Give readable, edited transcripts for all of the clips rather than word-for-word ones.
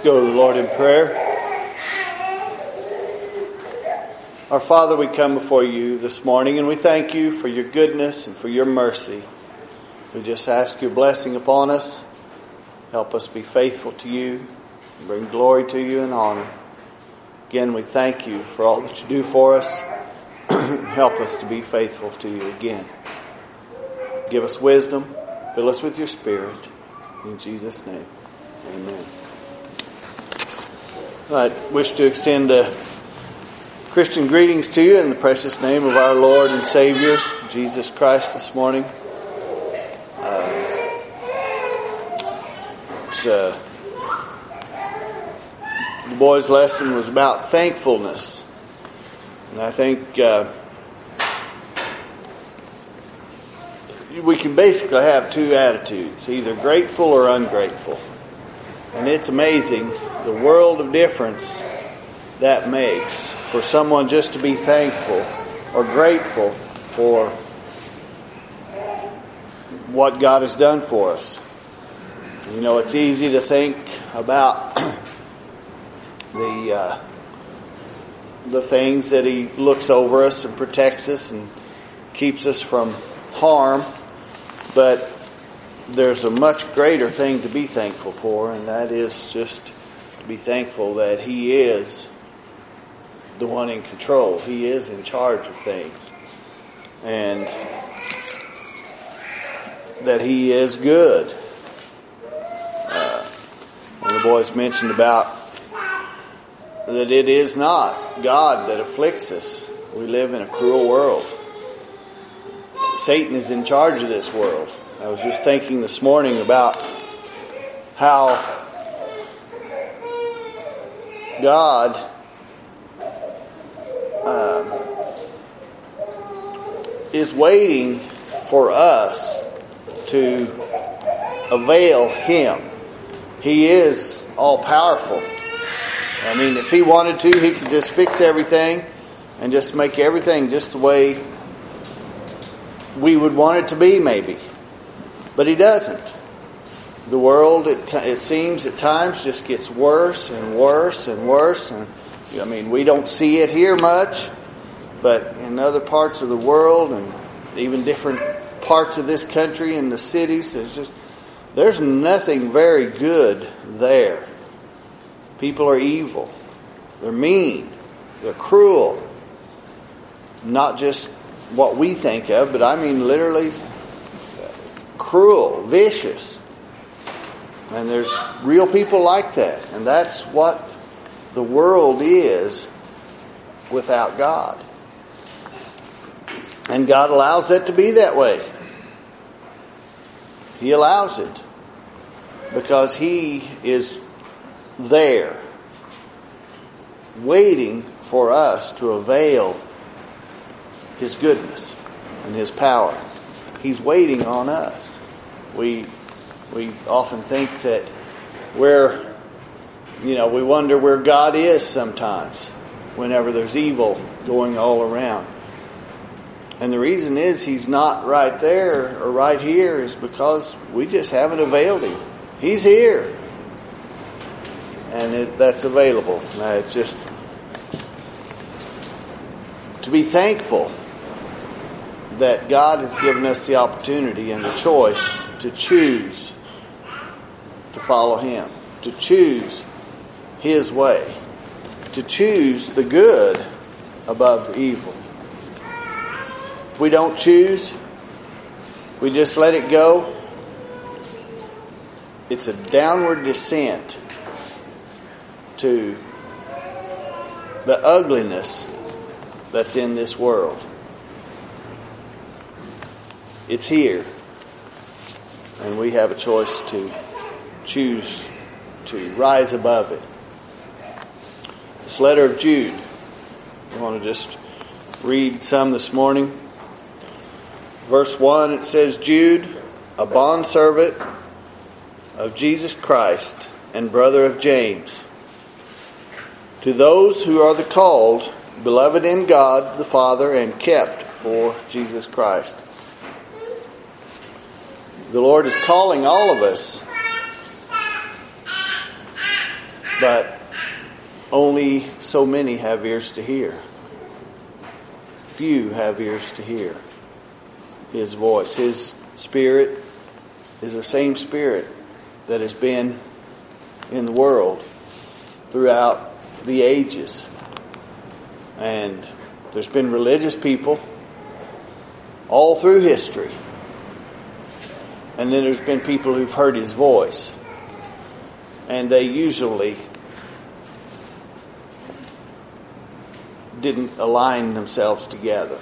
go to the Lord in prayer. Our Father, we come before you this morning and we thank you for your goodness and for your mercy. We just ask your blessing upon us. Help us be faithful to you and bring glory to you and honor. Again, we thank you for all that you do for us. Help us to be faithful to you again. Give us wisdom. Fill us with your Spirit. In Jesus' name, amen. I wish to extend Christian greetings to you in the precious name of our Lord and Savior, Jesus Christ, this morning. The boys' lesson was about thankfulness. And I think we can basically have two attitudes, either grateful or ungrateful. And it's amazing the world of difference that makes for someone just to be thankful or grateful for what God has done for us. You know, it's easy to think about the things that He looks over us and protects us and keeps us from harm, but there's a much greater thing to be thankful for, and that is just to be thankful that He is the one in control. He is in charge of things, and that He is good. One of the boys mentioned about that it is not God that afflicts us. We live in a cruel world. Satan is in charge of this world. I was just thinking this morning about how God is waiting for us to avail Him. He is all-powerful. I mean, if He wanted to, He could just fix everything and just make everything just the way we would want it to be, maybe. But He doesn't. The world, it seems at times, just gets worse and worse and worse. And I mean, we don't see it here much, but in other parts of the world and even different parts of this country and the cities, there's nothing very good there. People are evil. They're mean. They're cruel. Not just what we think of, but I mean literally cruel, vicious. And there's real people like that. And that's what the world is without God. And God allows it to be that way. He allows it because He is there waiting for us to avail His goodness and His power. He's waiting on us. We often think that we wonder where God is sometimes whenever there's evil going all around. And the reason is He's not right there or right here is because we just haven't availed Him. He's here. And that's available. Now, it's just to be thankful that God has given us the opportunity and the choice to choose to follow Him, to choose His way, to choose the good above the evil. If we don't choose, we just let it go, it's a downward descent to the ugliness that's in this world. It's here. And we have a choice to choose to rise above it. This letter of Jude. I want to just read some this morning. Verse 1, it says, Jude, a bondservant of Jesus Christ and brother of James, to those who are the called, beloved in God the Father, and kept for Jesus Christ. The Lord is calling all of us But only so many have ears to hear. Few have ears to hear His voice. His Spirit is the same Spirit that has been in the world throughout the ages. And there's been religious people all through history. And then there's been people who've heard His voice. And they usually didn't align themselves together.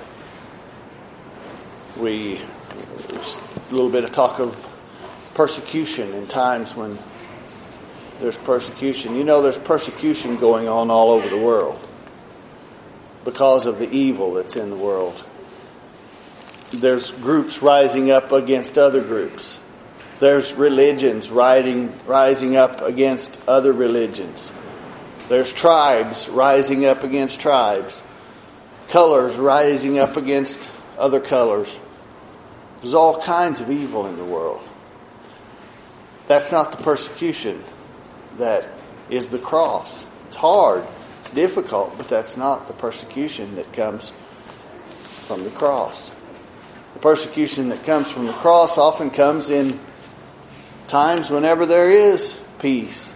There's a little bit of talk of persecution in times when there's persecution. You know, there's persecution going on all over the world because of the evil that's in the world. There's groups rising up against other groups. There's religions rising up against other religions. There's tribes rising up against tribes. Colors rising up against other colors. There's all kinds of evil in the world. That's not the persecution that is the cross. It's hard. It's difficult, but that's not the persecution that comes from the cross. The persecution that comes from the cross often comes in times whenever there is peace.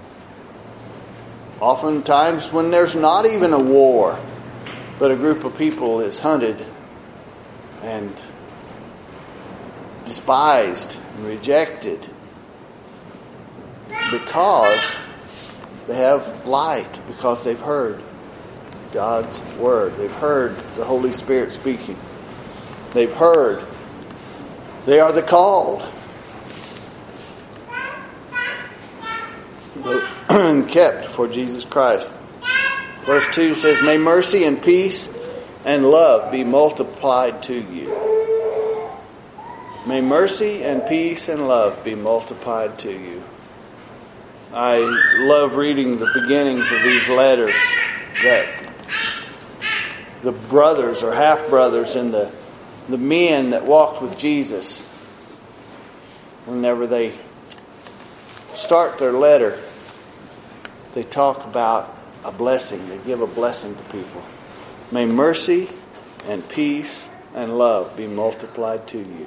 Oftentimes when there's not even a war, but a group of people is hunted and despised and rejected because they have light, because they've heard God's Word. They've heard the Holy Spirit speaking. They've heard they are the called. And kept for Jesus Christ. Verse 2 says, "May mercy and peace and love be multiplied to you." May mercy and peace and love be multiplied to you. I love reading the beginnings of these letters that the brothers or half-brothers and the men that walked with Jesus, whenever they start their letter, they talk about a blessing. They give a blessing to people. May mercy and peace and love be multiplied to you.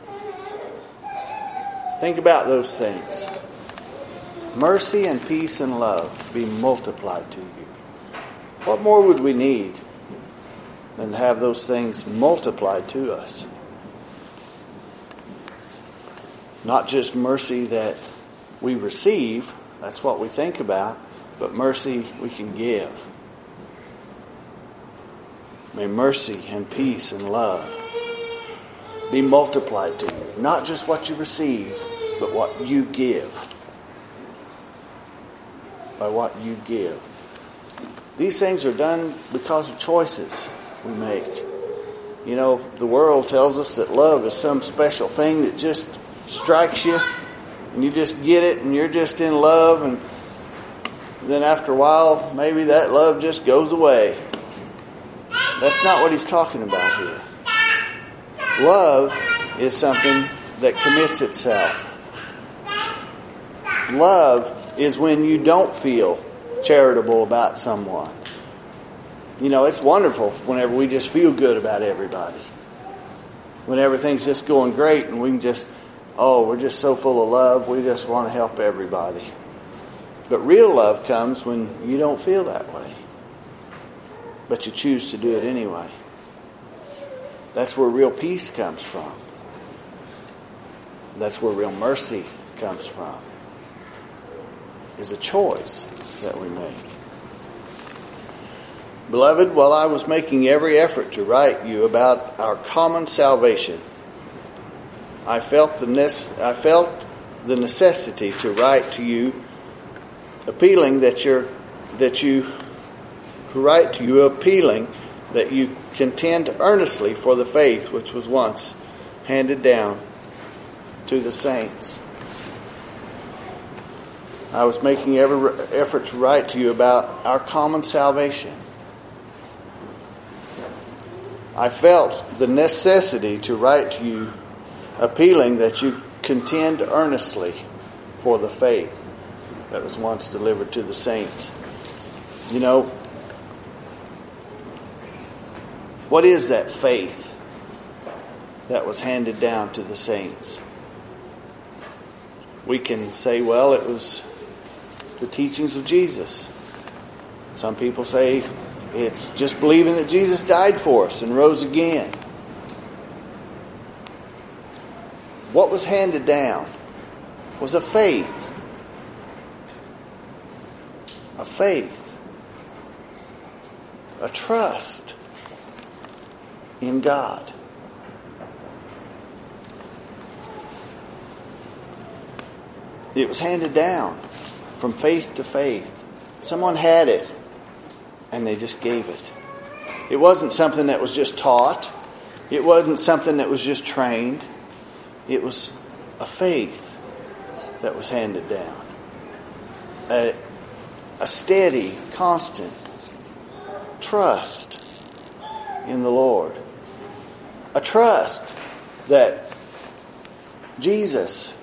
Think about those things. Mercy and peace and love be multiplied to you. What more would we need than to have those things multiplied to us? Not just mercy that we receive, that's what we think about, but mercy we can give. May mercy and peace and love be multiplied to you. Not just what you receive, but what you give. By what you give. These things are done because of choices we make. You know, the world tells us that love is some special thing that just strikes you and you just get it and you're just in love, and then after a while maybe that love just goes away. That's not what he's talking about here. Love is something that commits itself. Love is when you don't feel charitable about someone. You know, it's wonderful whenever we just feel good about everybody. When everything's just going great and we can just, we're just so full of love, we just want to help everybody. But real love comes when you don't feel that way, but you choose to do it anyway. That's where real peace comes from. That's where real mercy comes from. Is a choice that we make. Beloved, while I was making every effort to write you about our common salvation, I felt the necessity to write to you, appealing that you contend earnestly for the faith which was once handed down to the saints. I was making every effort to write to you about our common salvation. I felt the necessity to write to you, appealing that you contend earnestly for the faith. that was once delivered to the saints. You know, what is that faith that was handed down to the saints? We can say, well, it was the teachings of Jesus. Some people say it's just believing that Jesus died for us and rose again. What was handed down was a faith. A faith. A trust in God. It was handed down from faith to faith. Someone had it and they just gave it. It wasn't something that was just taught. It wasn't something that was just trained. It was a faith that was handed down. A steady, constant trust in the Lord. A trust that Jesus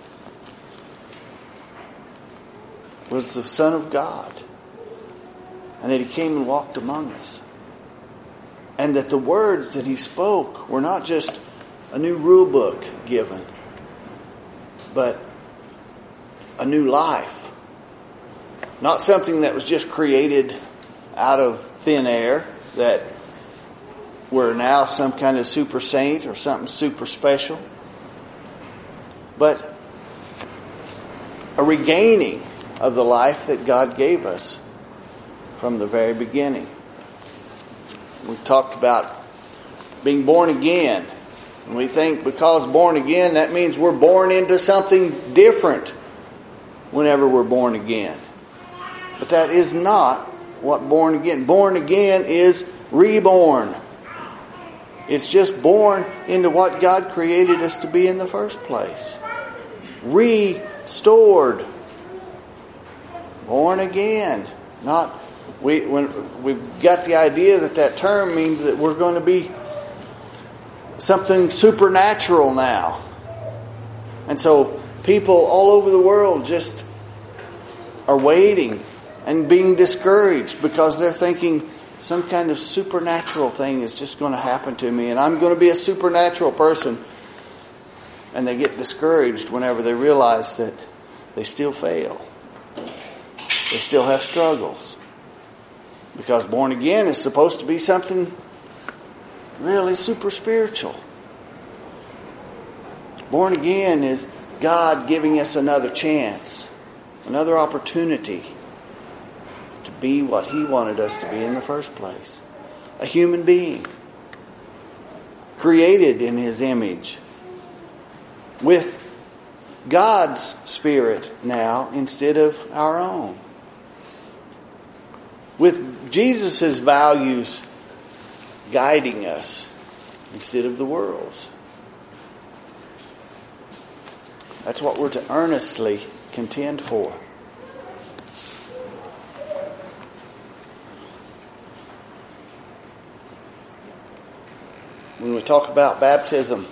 was the Son of God, and that He came and walked among us, and that the words that He spoke were not just a new rule book given, but a new life. Not something that was just created out of thin air, that we're now some kind of super saint or something super special, but a regaining of the life that God gave us from the very beginning. We've talked about being born again. And we think because born again, that means we're born into something different whenever we're born again. But that is not what born again. Born again is reborn. It's just born into what God created us to be in the first place. Restored. Born again. When we've got the idea that term means that we're going to be something supernatural now. And so people all over the world just are waiting and being discouraged because they're thinking some kind of supernatural thing is just going to happen to me and I'm going to be a supernatural person. And they get discouraged whenever they realize that they still fail. They still have struggles. Because born again is supposed to be something really super spiritual. Born again is God giving us another chance, another opportunity to be what He wanted us to be in the first place. A human being, created in His image, with God's Spirit now instead of our own. With Jesus' values guiding us instead of the world's. That's what we're to earnestly contend for. When we talk about baptism,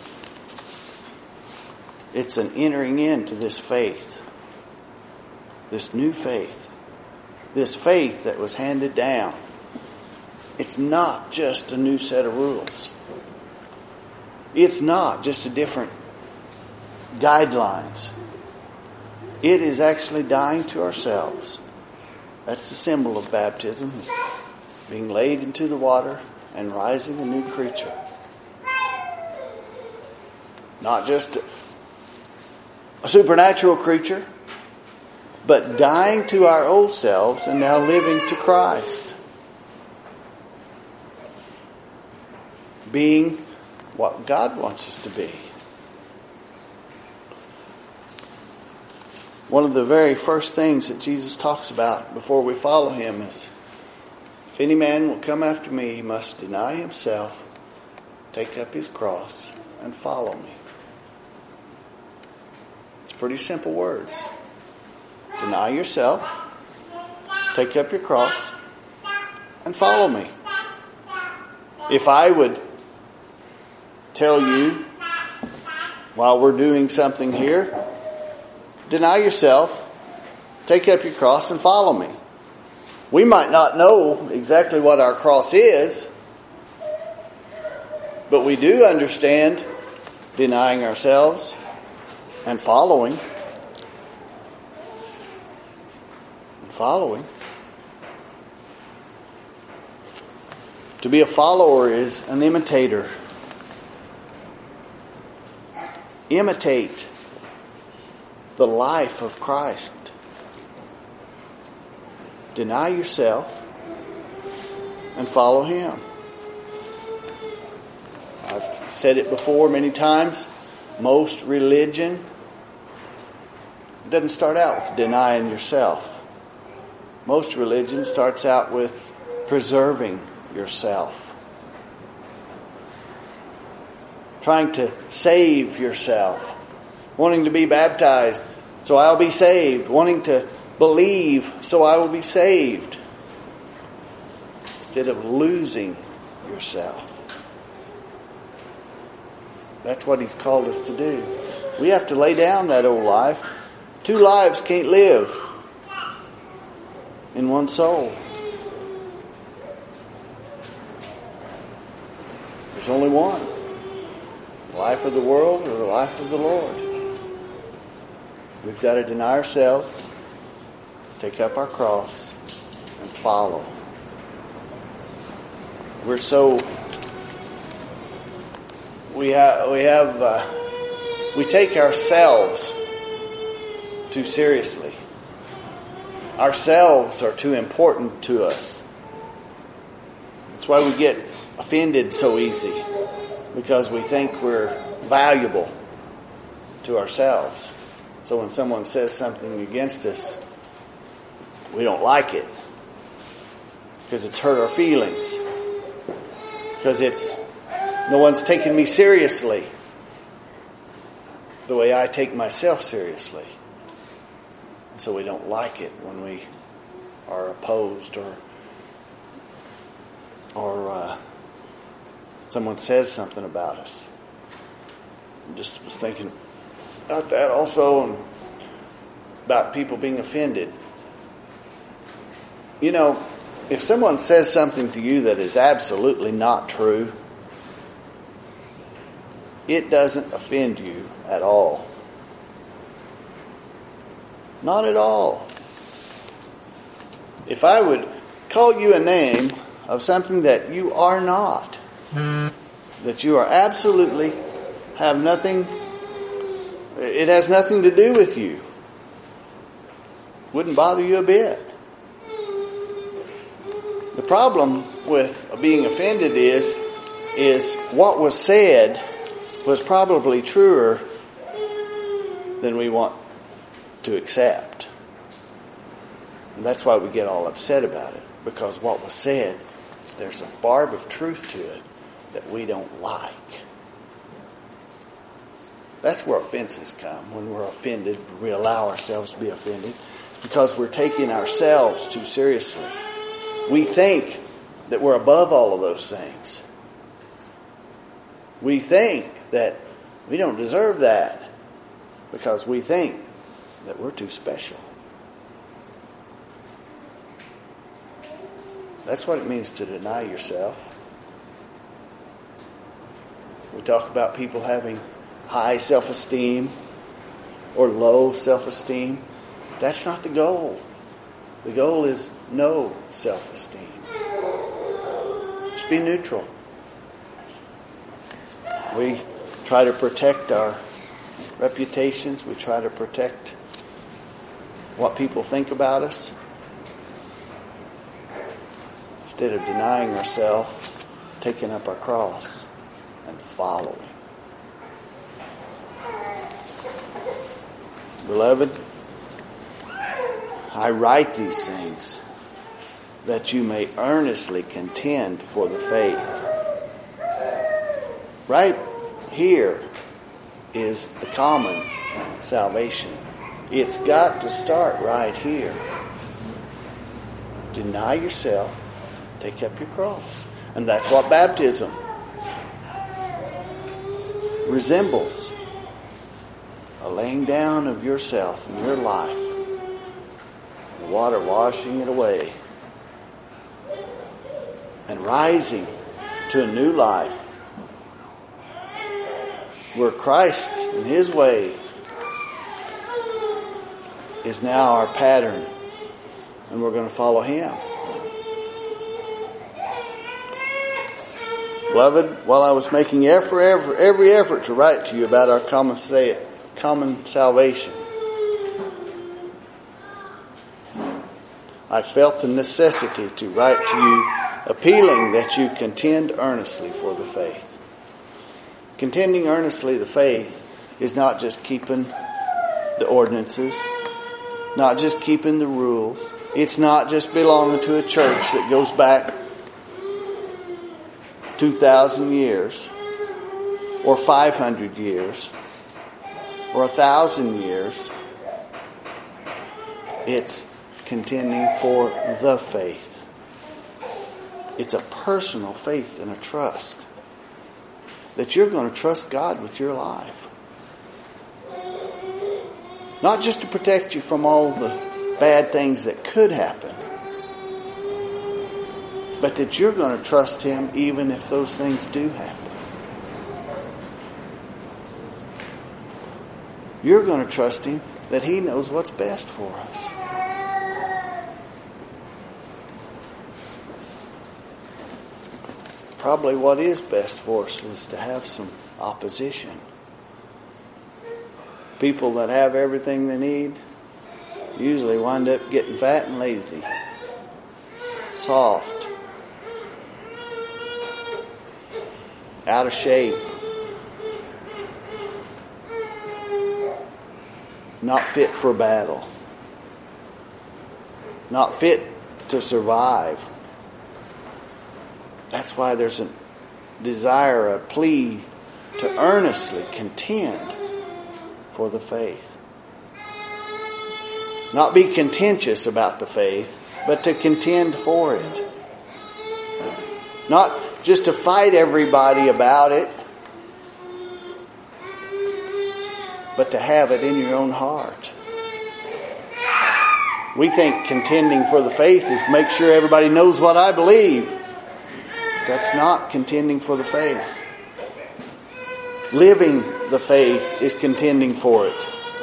it's an entering into this faith, this new faith, this faith that was handed down. It's not just a new set of rules. It's not just a different guidelines. It is actually dying to ourselves. That's the symbol of baptism, being laid into the water and rising a new creature. Not just a supernatural creature, but dying to our old selves and now living to Christ. Being what God wants us to be. One of the very first things that Jesus talks about before we follow Him is, if any man will come after me, he must deny himself, take up his cross, and follow me. It's pretty simple words. Deny yourself, take up your cross, and follow me. If I would tell you while we're doing something here, deny yourself, take up your cross and follow me. We might not know exactly what our cross is, but we do understand denying ourselves and following. To be a follower is an imitator. Imitate the life of Christ. Deny yourself and follow Him. I've said it before many times. Most religion doesn't start out with denying yourself. Most religion starts out with preserving yourself. Trying to save yourself. Wanting to be baptized so I'll be saved. Wanting to believe so I will be saved. Instead of losing yourself. That's what He's called us to do. We have to lay down that old life. 2 lives can't live in one soul. There's only one. The life of the world or the life of the Lord. We've got to deny ourselves, take up our cross, and follow. We take ourselves too seriously. Ourselves are too important to us. That's why we get offended so easy, because we think we're valuable to ourselves. So when someone says something against us, we don't like it because it's hurt our feelings, because no one's taking me seriously the way I take myself seriously. And so we don't like it when we are opposed or someone says something about us. I just was thinking about that also, and about people being offended. You know, if someone says something to you that is absolutely not true, it doesn't offend you at all. Not at all. If I would call you a name of something that you are not, that you are absolutely have nothing, it has nothing to do with you, wouldn't bother you a bit. The problem with being offended is what was said was probably truer than we want to accept. And that's why we get all upset about it, because what was said, there's a barb of truth to it that we don't like. That's where offenses come. When we're offended, we allow ourselves to be offended. It's because we're taking ourselves too seriously. We think that we're above all of those things. We think that we don't deserve that because we think that we're too special. That's what it means to deny yourself. We talk about people having high self-esteem or low self-esteem. That's not the goal. The goal is no self-esteem. Just be neutral. We try to protect our reputations. We try to protect what people think about us, instead of denying ourselves, taking up our cross, and following. Beloved, I write these things that you may earnestly contend for the faith. Right here is the common salvation. It's got to start right here. Deny yourself, take up your cross. And that's what baptism resembles. A laying down of yourself and your life water washing it away, and rising to a new life where Christ and His ways is now our pattern, and we're going to follow Him. Beloved, while I was making every effort to write to you about our common salvation, I felt the necessity to write to you appealing that you contend earnestly for the faith. Contending earnestly the faith is not just keeping the ordinances, not just keeping the rules. It's not just belonging to a church that goes back 2,000 years or 500 years or 1,000 years. It's contending for the faith. It's a personal faith and a trust that you're going to trust God with your life. Not just to protect you from all the bad things that could happen, but that you're going to trust Him even if those things do happen. You're going to trust Him that He knows what's best for us. Probably what is best for us is to have some opposition. People that have everything they need usually wind up getting fat and lazy, soft, out of shape, not fit for battle, not fit to survive. That's why there's a desire, a plea to earnestly contend for the faith. Not be contentious about the faith, but to contend for it. Not just to fight everybody about it, but to have it in your own heart. We think contending for the faith is make sure everybody knows what I believe. That's not contending for the faith. Living the faith is contending for it.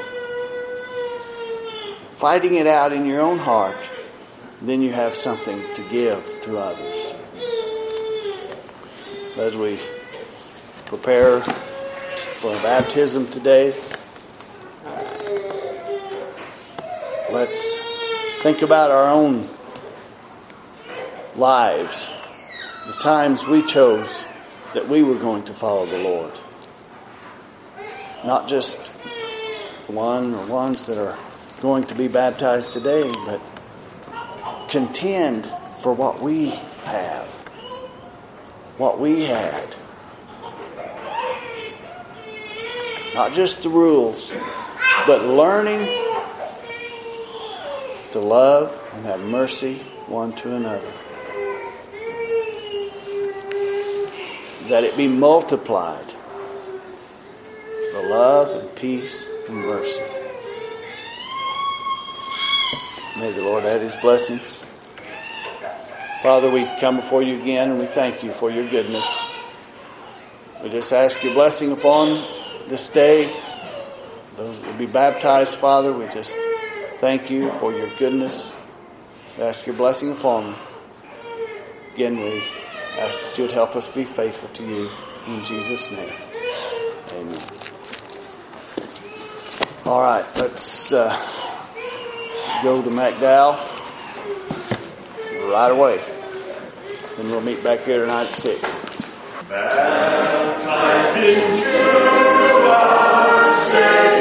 Fighting it out in your own heart, then you have something to give to others. As we prepare for baptism today, let's think about our own lives. The times we chose that we were going to follow the Lord. Not just one or ones that are going to be baptized today, but contend for what we have, what we had. Not just the rules, but learning to love and have mercy one to another. That it be multiplied, the love and peace and mercy. May the Lord add His blessings. Father, we come before you again and we thank you for your goodness. We just ask your blessing upon this day. Those that will be baptized, Father, we just thank you for your goodness. We ask your blessing upon them. Again, we ask that you would help us be faithful to you. In Jesus' name. Amen. All right, let's go to McDowell right away. Then we'll meet back here tonight at 6. Baptized into our Savior.